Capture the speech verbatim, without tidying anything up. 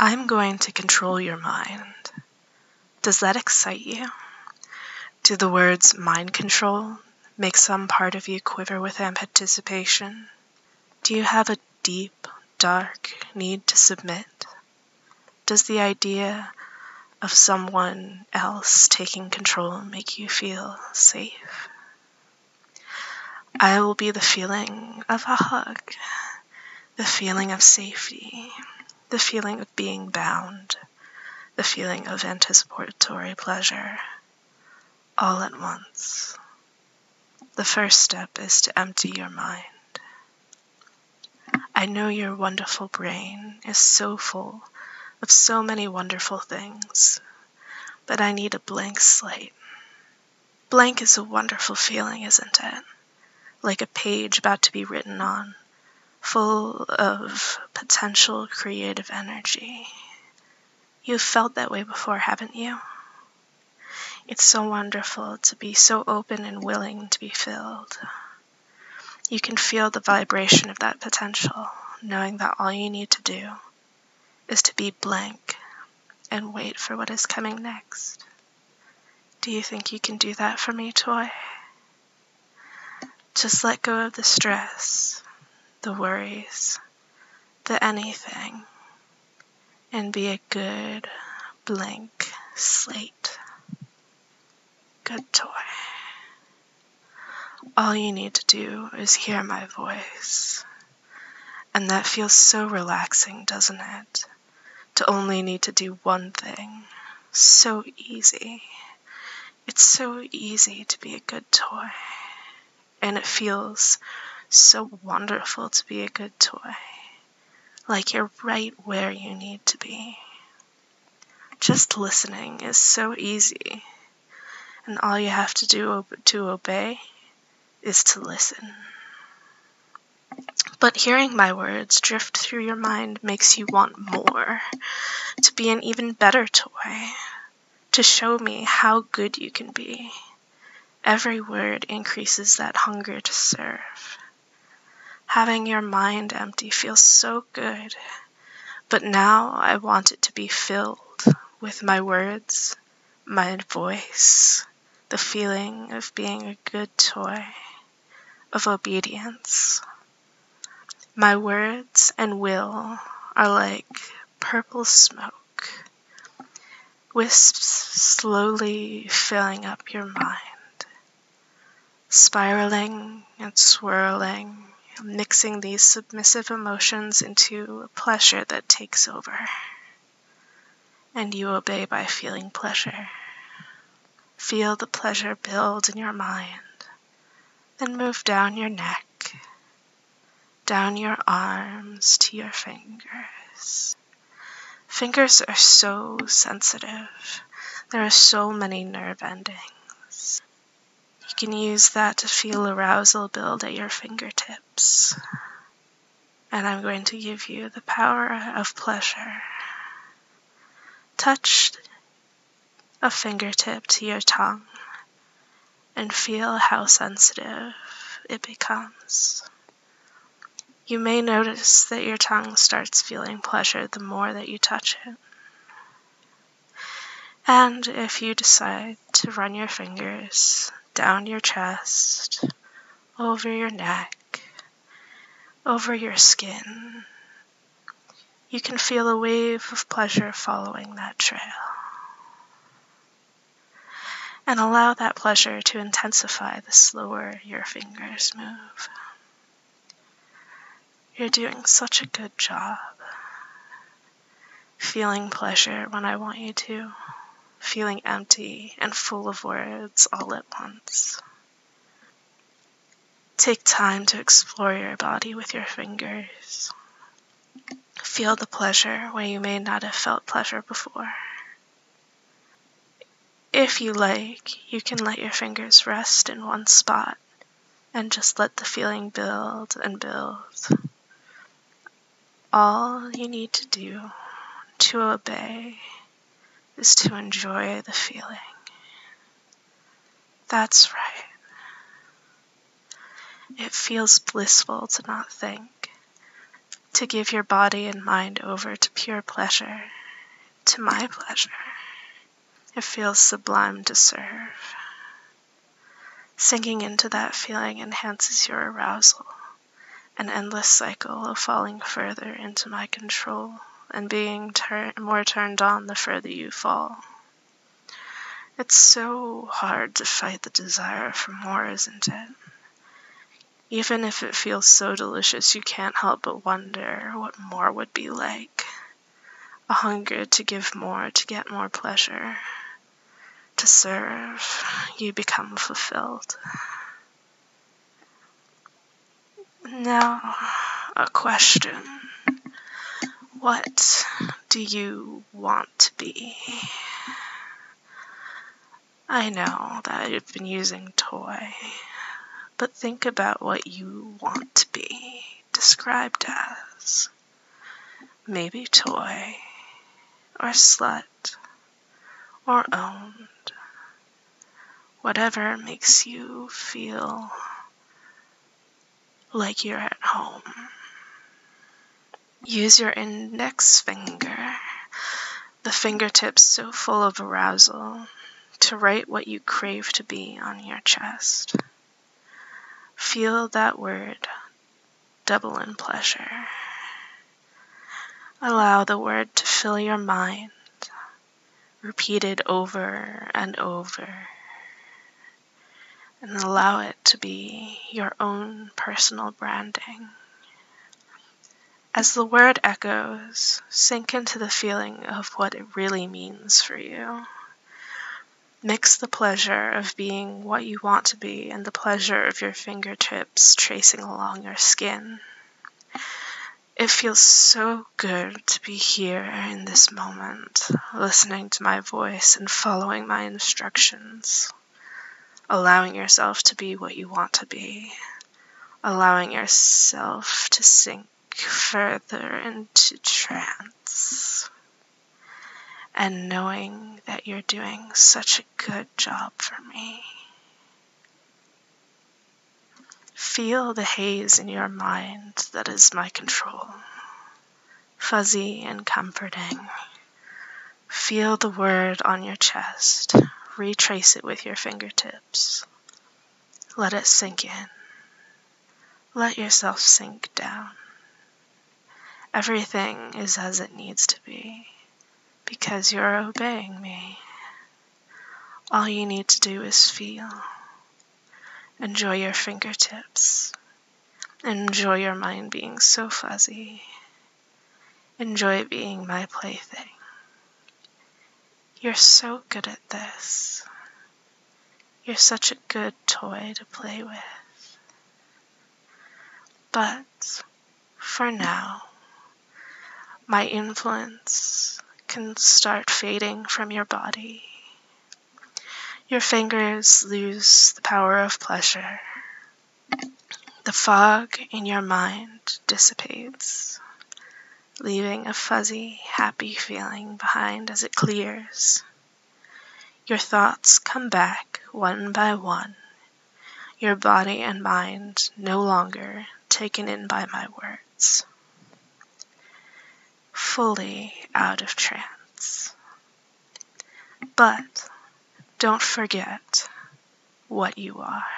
I'm going to control your mind. Does that excite you? Do the words mind control make some part of you quiver with anticipation? Do you have a deep, dark need to submit? Does the idea of someone else taking control make you feel safe? I will be the feeling of a hug, the feeling of safety, the feeling of being bound, the feeling of anticipatory pleasure, all at once. The first step is to empty your mind. I know your wonderful brain is so full of so many wonderful things, but I need a blank slate. Blank is a wonderful feeling, isn't it? Like a page about to be written on, full of potential creative energy. You've felt that way before, haven't you? It's so wonderful to be so open and willing to be filled. You can feel the vibration of that potential, knowing that all you need to do is to be blank and wait for what is coming next. Do you think you can do that for me, Toy? Just let go of the stress, the worries, the anything, and be a good, blank slate. Good Toy. All you need to do is hear my voice. And that feels so relaxing, doesn't it? To only need to do one thing. So easy. It's so easy to be a good toy. And it feels so wonderful to be a good toy. Like you're right where you need to be. Just listening is so easy. And all you have to do to obey is to listen. But hearing my words drift through your mind makes you want more, to be an even better toy, to show me how good you can be. Every word increases that hunger to serve. Having your mind empty feels so good, but now I want it to be filled with my words, my voice, the feeling of being a good toy, of obedience. My words and will are like purple smoke, wisps slowly filling up your mind, spiraling and swirling, mixing these submissive emotions into a pleasure that takes over. And you obey by feeling pleasure. Feel the pleasure build in your mind, then move down your neck, down your arms to your fingers. Fingers are so sensitive. There are so many nerve endings. You can use that to feel arousal build at your fingertips. And I'm going to give you the power of pleasure. Touch a fingertip to your tongue and feel how sensitive it becomes. You may notice that your tongue starts feeling pleasure the more that you touch it. And if you decide to run your fingers down your chest, over your neck, over your skin, you can feel a wave of pleasure following that trail. And allow that pleasure to intensify the slower your fingers move. You're doing such a good job. Feeling pleasure when I want you to. Feeling empty and full of words all at once. Take time to explore your body with your fingers. Feel the pleasure where you may not have felt pleasure before. If you like, you can let your fingers rest in one spot and just let the feeling build and build. All you need to do to obey is to enjoy the feeling. That's right. It feels blissful to not think, to give your body and mind over to pure pleasure, to my pleasure. It feels sublime to serve. Sinking into that feeling enhances your arousal, an endless cycle of falling further into my control and being tur- more turned on the further you fall. It's so hard to fight the desire for more, isn't it? Even if it feels so delicious, you can't help but wonder what more would be like. A hunger to give more, to get more pleasure. To serve, you become fulfilled. Now, a question. What do you want to be? I know that I've been using toy, but think about what you want to be described as. Maybe toy, or slut, or owned. Whatever makes you feel like you're at home. Use your index finger, the fingertips so full of arousal, to write what you crave to be on your chest. Feel that word, double in pleasure. Allow the word to fill your mind, repeated over and over, and allow it to be your own personal branding. As the word echoes, sink into the feeling of what it really means for you. Mix the pleasure of being what you want to be and the pleasure of your fingertips tracing along your skin. It feels so good to be here in this moment, listening to my voice and following my instructions. Allowing yourself to be what you want to be. Allowing yourself to sink further into trance. And knowing that you're doing such a good job for me. Feel the haze in your mind that is my control. Fuzzy and comforting. Feel the word on your chest. Retrace it with your fingertips. Let it sink in. Let yourself sink down. Everything is as it needs to be, because you're obeying me. All you need to do is feel. Enjoy your fingertips. Enjoy your mind being so fuzzy. Enjoy being my plaything. You're so good at this. You're such a good toy to play with. But for now, my influence can start fading from your body. Your fingers lose the power of pleasure. The fog in your mind dissipates, leaving a fuzzy, happy feeling behind as it clears. Your thoughts come back one by one, your body and mind no longer taken in by my words. Fully out of trance. But don't forget what you are.